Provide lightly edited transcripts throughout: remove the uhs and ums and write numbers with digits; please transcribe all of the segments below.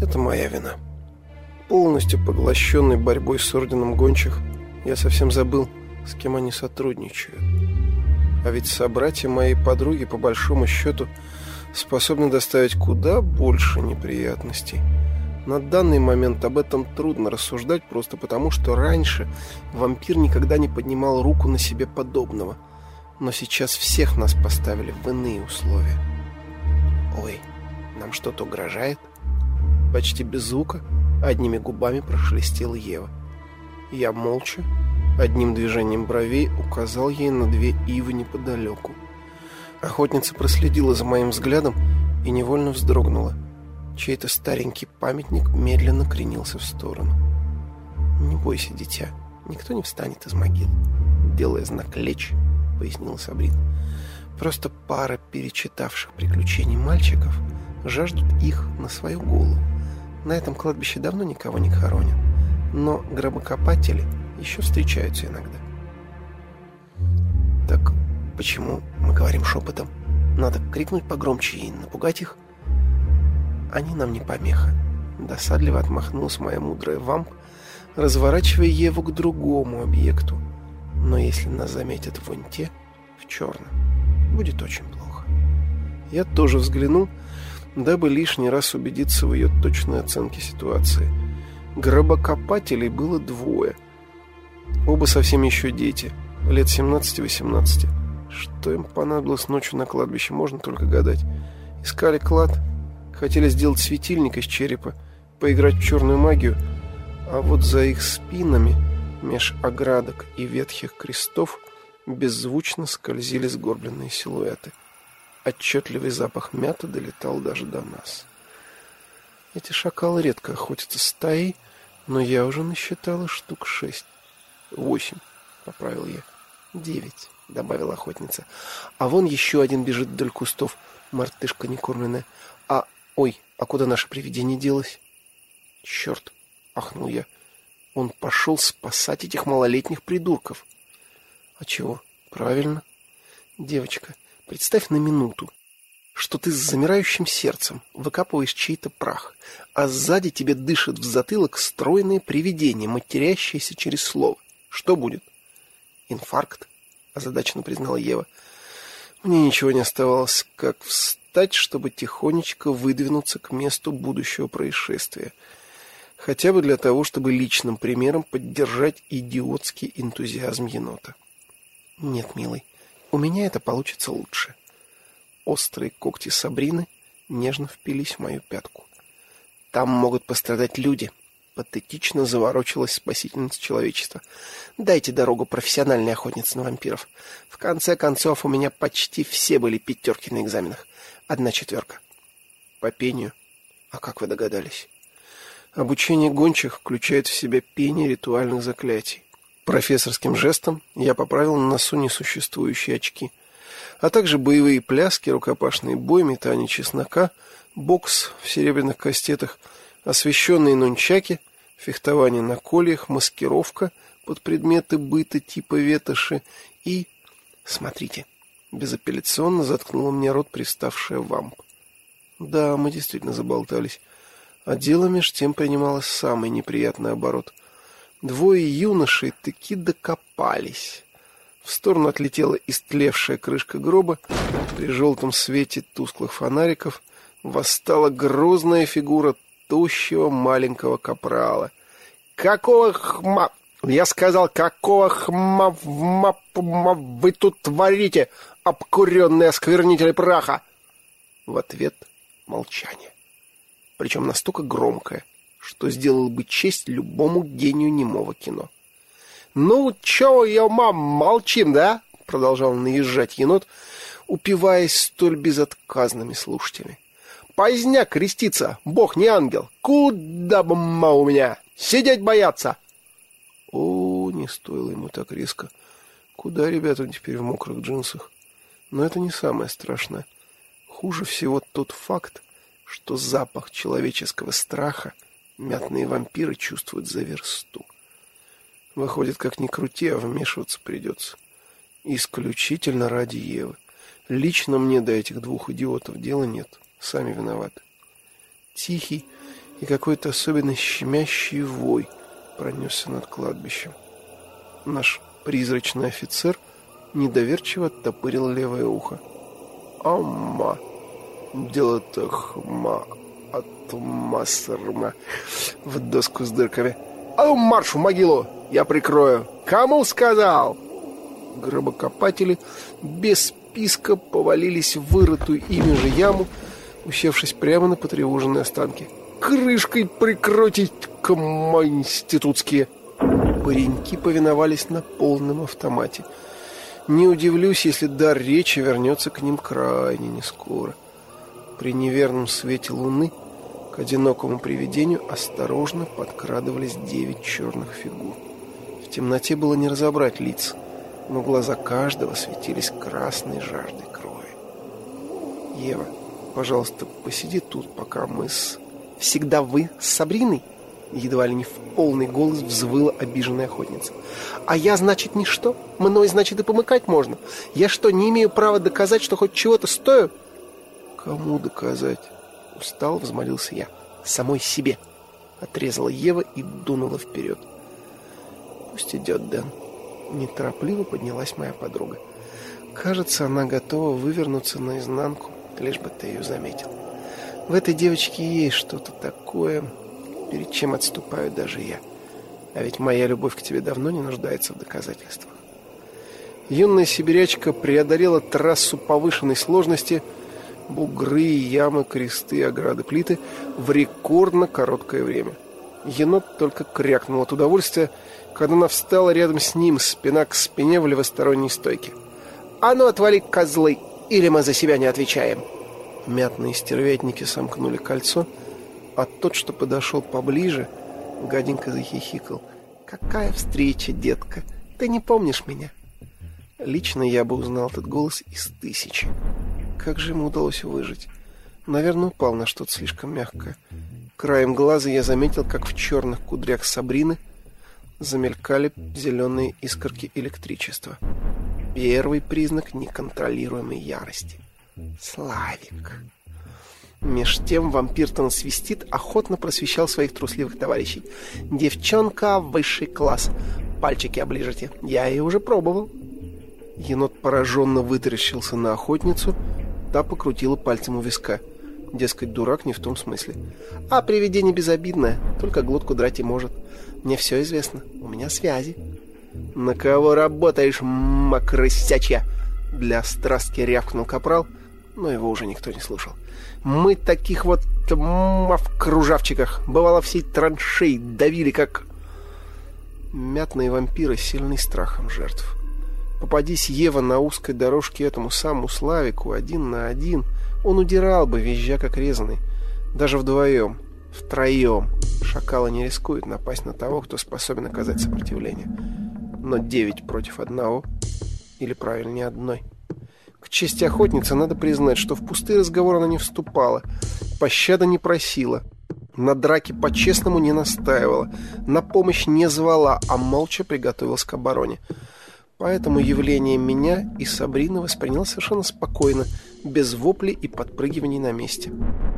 Это моя вина. Полностью поглощенный борьбой с орденом гончих, я совсем забыл, с кем они сотрудничают. А ведь собратья моей подруги, по большому счету, способны доставить куда больше неприятностей. На данный момент об этом трудно рассуждать, просто потому, что раньше вампир никогда не поднимал руку на себе подобного. Но сейчас всех нас поставили в иные условия. «Ой, нам что-то угрожает?» Почти без звука, одними губами прошелестела Ева. Я молча, одним движением бровей указал ей на 2 ивы неподалеку. Охотница проследила за моим взглядом и невольно вздрогнула. Чей-то старенький памятник медленно кренился в сторону. «Не бойся, дитя, никто не встанет из могил», — делая знак «лечь», — пояснила Сабрина. «Просто пара перечитавших приключений мальчиков жаждут их на свою голову. На этом кладбище давно никого не хоронят, но гробокопатели еще встречаются иногда». «Так почему мы говорим шепотом? Надо крикнуть погромче и напугать их». «Они нам не помеха», — досадливо отмахнулась моя мудрая вамп, разворачивая Еву к другому объекту. «Но если нас заметят вон те, в черном, будет очень плохо». Я тоже взглянул, дабы лишний раз убедиться в ее точной оценке ситуации. Гробокопателей было 2. Оба совсем еще дети, лет 17-18. Что им понадобилось ночью на кладбище, можно только гадать. Искали клад, хотели сделать светильник из черепа, поиграть в черную магию, а вот за их спинами, меж оградок и ветхих крестов, беззвучно скользили сгорбленные силуэты. Отчетливый запах мяты долетал даже до нас. Эти шакалы редко охотятся стаей, но я уже насчитала штук 6. 8, поправил я. 9, добавила охотница. А вон еще один бежит вдоль кустов, мартышка некормленная. Ой, а куда наше привидение делось? Черт, ахнул я. Он пошел спасать этих малолетних придурков. А чего? Правильно. Девочка, представь на минуту, что ты с замирающим сердцем выкапываешь чей-то прах, а сзади тебе дышит в затылок стройное привидение, матерящееся через слово. Что будет? Инфаркт, озадаченно признала Ева. Мне ничего не оставалось, как встать, чтобы тихонечко выдвинуться к месту будущего происшествия. Хотя бы для того, чтобы личным примером поддержать идиотский энтузиазм енота. Нет, милый, у меня это получится лучше. Острые когти Сабрины нежно впились в мою пятку. Там могут пострадать люди. Патетично заворочилась спасительница человечества. Дайте дорогу профессиональной охотнице на вампиров. В конце концов, у меня почти все были 5 на экзаменах. 1 4. По пению. А как вы догадались? Обучение гончих включает в себя пение ритуальных заклятий. Профессорским жестом я поправил на носу несуществующие очки, а также боевые пляски, рукопашный бой, метание чеснока, бокс в серебряных кастетах, освещенные нунчаки, фехтование на кольях, маскировка под предметы быта типа ветоши и... Смотрите, безапелляционно заткнула мне рот приставшая вамп. Да, мы действительно заболтались. А дело меж тем принимало самый неприятный оборот. 2 юношей таки докопались. В сторону отлетела истлевшая крышка гроба. При желтом свете тусклых фонариков восстала грозная фигура тощего маленького капрала. «Какого хма... Я сказал, какого хма... вы тут творите, обкуренные осквернители праха?» В ответ молчание. Причем настолько громкое, что сделало бы честь любому гению немого кино. «Ну, чё, молчим, да?» — продолжал наезжать енот, упиваясь столь безотказными слушателями. «Поздняк креститься, бог не ангел. Куда бы у меня? Сидеть бояться!» О, не стоило ему так резко. Куда ребята теперь в мокрых джинсах? Но это не самое страшное. Хуже всего тот факт, что запах человеческого страха мятные вампиры чувствуют за версту. Выходит, как ни крути, а вмешиваться придется. Исключительно ради Евы. Лично мне до этих 2 идиотов дела нет. Сами виноваты. Тихий и какой-то особенно щемящий вой пронесся над кладбищем. Наш призрачный офицер недоверчиво оттопырил левое ухо. «Амма! Дело-то хма! Атмасарма!» в доску с дырками. «А марш в могилу! Я прикрою! Кому сказал?» Гробокопатели без списка повалились в вырытую ими же яму, усевшись прямо на потревоженные останки. «Крышкой прикройте, институтские!» Пареньки повиновались на полном автомате. Не удивлюсь, если дар речи вернется к ним крайне нескоро. При неверном свете луны к одинокому привидению осторожно подкрадывались 9 черных фигур. В темноте было не разобрать лиц, но глаза каждого светились красной жаждой крови. «Ева, пожалуйста, посиди тут, пока мы с...» «Всегда вы с Сабриной?» Едва ли не в полный голос взвыла обиженная охотница. «А я, значит, ничто? Мной, значит, и помыкать можно? Я что, не имею права доказать, что хоть чего-то стою?» «Кому доказать?» Устал, взмолился я. «Самой себе!» Отрезала Ева и дунула вперед. «Пусть идет, Дэн». Неторопливо поднялась моя подруга. Кажется, она готова вывернуться наизнанку, лишь бы ты ее заметил. В этой девочке есть что-то такое, перед чем отступаю даже я. А ведь моя любовь к тебе давно не нуждается в доказательствах. Юная сибирячка преодолела трассу повышенной сложности, бугры, ямы, кресты, ограды, плиты в рекордно короткое время. Енот только крякнул от удовольствия, когда она встала рядом с ним, спина к спине в левосторонней стойке. «А ну, отвали, козлы, или мы за себя не отвечаем!» Мятные стервятники сомкнули кольцо, а тот, что подошел поближе, гаденько захихикал. «Какая встреча, детка! Ты не помнишь меня?» Лично я бы узнал этот голос из 1000. Как же ему удалось выжить? Наверное, упал на что-то слишком мягкое. Краем глаза я заметил, как в черных кудрях Сабрины замелькали зеленые искорки электричества. Первый признак неконтролируемой ярости. Славик. Меж тем вампир-то свистит, охотно просвещал своих трусливых товарищей. «Девчонка, высший класс. Пальчики оближите. Я ее уже пробовал». Енот пораженно вытаращился на охотницу, та покрутила пальцем у виска. Дескать, дурак не в том смысле. «А привидение безобидное, только глотку драть и может. Мне все известно, у меня связи». «На кого работаешь, крысячья?» Для страстки рявкнул капрал, но его уже никто не слушал. «Мы таких вот в кружавчиках, бывало, всей траншеи давили, как...» Мятные вампиры сильны страхом жертв. Попадись Ева на узкой дорожке этому самому Славику 1 на 1, он удирал бы, визжа как резаный. Даже вдвоем, втроем шакалы не рискуют напасть на того, кто способен оказать сопротивление. Но 9 против 1, или правильнее одной. К чести охотницы надо признать, что в пустые разговоры она не вступала, пощады не просила, на драке по-честному не настаивала, на помощь не звала, а молча приготовилась к обороне. Поэтому явление меня и Сабрины воспринял совершенно спокойно, без воплей и подпрыгиваний на месте.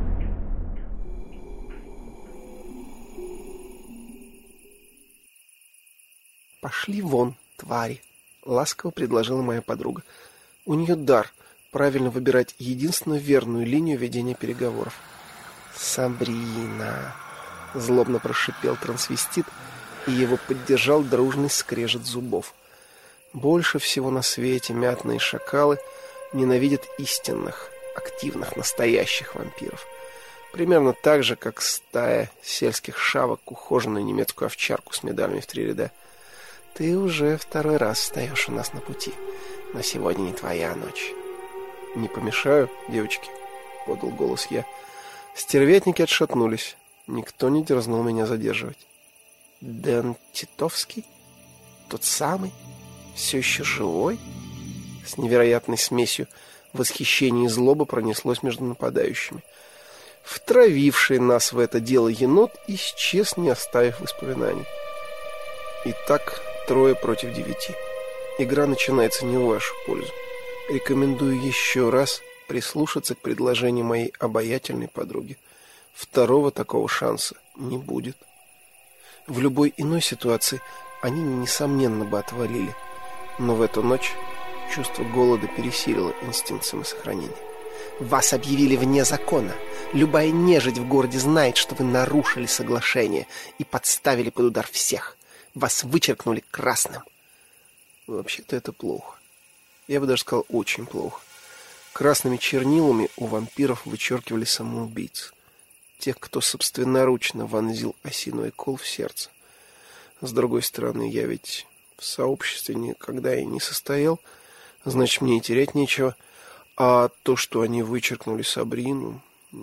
«Пошли вон, твари!» — ласково предложила моя подруга. У нее дар правильно выбирать единственно верную линию ведения переговоров. «Сабрина!» — злобно прошипел трансвестит, и его поддержал дружный скрежет зубов. Больше всего на свете мятные шакалы ненавидят истинных, активных, настоящих вампиров. Примерно так же, как стая сельских шавок ухоженную немецкую овчарку с медалями в 3 ряда. «Ты уже 2-й раз встаешь у нас на пути, но сегодня не твоя ночь». «Не помешаю, девочки?» — подал голос я. Стервятники отшатнулись. Никто не дерзнул меня задерживать. «Дэн Титовский? Тот самый? Все еще живой?» С невероятной смесью восхищения и злобы пронеслось между нападающими. Втравивший нас в это дело енот исчез, не оставив воспоминаний. Итак, 3 против 9. Игра начинается не в вашу пользу. Рекомендую еще раз прислушаться к предложению моей обаятельной подруги. Второго такого шанса не будет. В любой иной ситуации они, несомненно, бы отвалили. Но в эту ночь чувство голода пересилило инстинкт самосохранения. Вас объявили вне закона. Любая нежить в городе знает, что вы нарушили соглашение и подставили под удар всех. Вас вычеркнули красным. Вообще-то это плохо. Я бы даже сказал, очень плохо. Красными чернилами у вампиров вычеркивали самоубийц. Тех, кто собственноручно вонзил осиновый кол в сердце. С другой стороны, я ведь в сообществе никогда и не состоял, значит, мне и терять нечего. А то, что они вычеркнули Сабрину,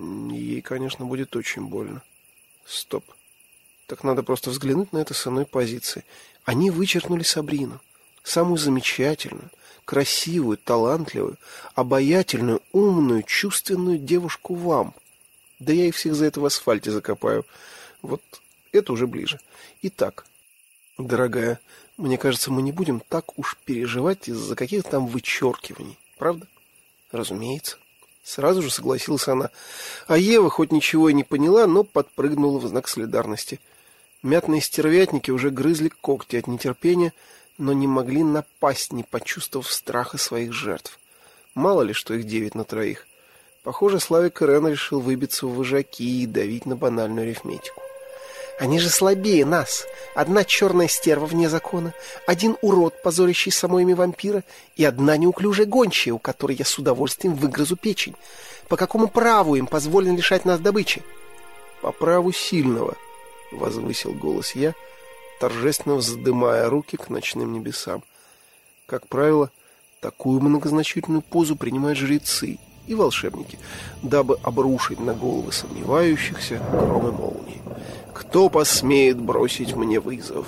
ей, конечно, будет очень больно. Стоп. Так надо просто взглянуть на это с иной позиции. Они вычеркнули Сабрину. Самую замечательную, красивую, талантливую, обаятельную, умную, чувственную девушку вам. Да я их всех за это в асфальте закопаю. Вот это уже ближе. Итак, дорогая, мне кажется, мы не будем так уж переживать из-за каких-то там вычеркиваний. Правда? Разумеется. Сразу же согласилась она. А Ева хоть ничего и не поняла, но подпрыгнула в знак солидарности. Мятные стервятники уже грызли когти от нетерпения, но не могли напасть, не почувствовав страха своих жертв. Мало ли, что их 9 на 3. Похоже, Славик Ирен решил выбиться в вожаки и давить на банальную арифметику. Они же слабее нас. Одна черная стерва вне закона, один урод, позорящий само имя вампира, и одна неуклюжая гончая, у которой я с удовольствием выгрызу печень. По какому праву им позволено лишать нас добычи? По праву сильного, возвысил голос я, торжественно вздымая руки к ночным небесам. Как правило, такую многозначительную позу принимают жрецы и волшебники, дабы обрушить на головы сомневающихся громы молнии. Кто посмеет бросить мне вызов?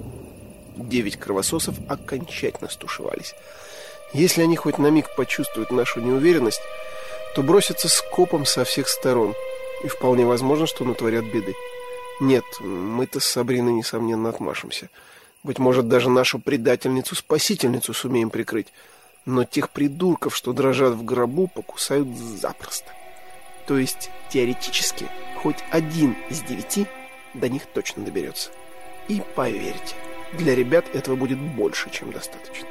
9 кровососов окончательно стушевались. Если они хоть на миг почувствуют нашу неуверенность, то бросятся скопом со всех сторон, и вполне возможно, что натворят беды. Нет, мы-то с Сабриной, несомненно, отмашемся. Быть может, даже нашу предательницу-спасительницу сумеем прикрыть. Но тех придурков, что дрожат в гробу, покусают запросто. То есть, теоретически, хоть 1 из 9 до них точно доберется. И поверьте, для ребят этого будет больше, чем достаточно.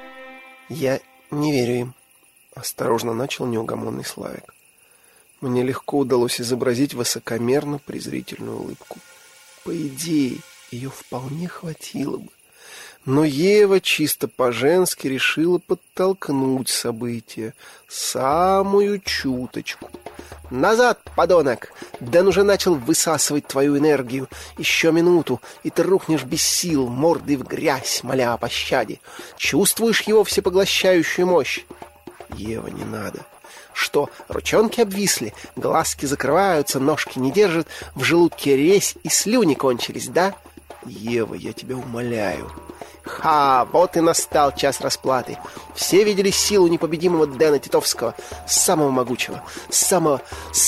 Я не верю им, осторожно начал неугомонный Славик. Мне легко удалось изобразить высокомерно-презрительную улыбку. По идее, ее вполне хватило бы. Но Ева чисто по-женски решила подтолкнуть события. Самую чуточку. «Назад, подонок! Дэн уже начал высасывать твою энергию. Еще минуту, и ты рухнешь без сил, мордой в грязь, моля о пощаде. Чувствуешь его всепоглощающую мощь?» «Ева, не надо». «Что, ручонки обвисли, глазки закрываются, ножки не держат, в желудке резь и слюни кончились, да?» «Ева, я тебя умоляю». «Ха, вот и настал час расплаты. Все видели силу непобедимого Дэна Титовского, самого могучего, самого...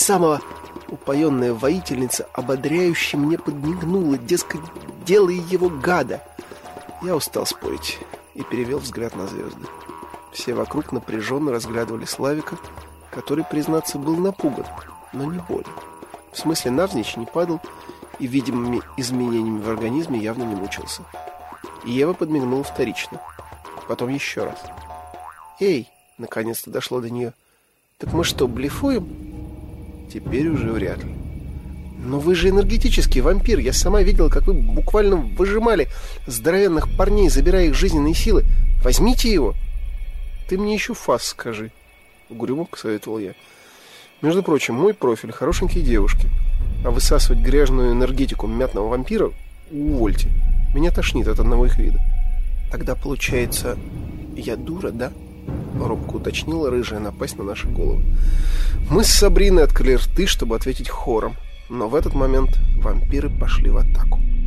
Упоенная воительница ободряюще мне подмигнула, дескать, делай его гада. Я устал спорить и перевел взгляд на звезды. Все вокруг напряженно разглядывали Славика, который, признаться, был напуган, но не болен. В смысле, навзничь не падал и видимыми изменениями в организме явно не мучился. И Ева подмигнула вторично. Потом еще раз. «Эй!» — наконец-то дошло до нее. «Так мы что, блефуем?» «Теперь уже вряд ли». «Но вы же энергетический вампир. Я сама видела, как вы буквально выжимали здоровенных парней, забирая их жизненные силы. Возьмите его!» «Ты мне еще фас скажи», — угрюмо посоветовал я. «Между прочим, мой профиль — хорошенькие девушки. А высасывать грязную энергетику мятного вампира — увольте. Меня тошнит от одного их вида». «Тогда, получается, я дура, да?» — робко уточнила рыжая напасть на наши головы. Мы с Сабриной открыли рты, чтобы ответить хором. Но в этот момент вампиры пошли в атаку.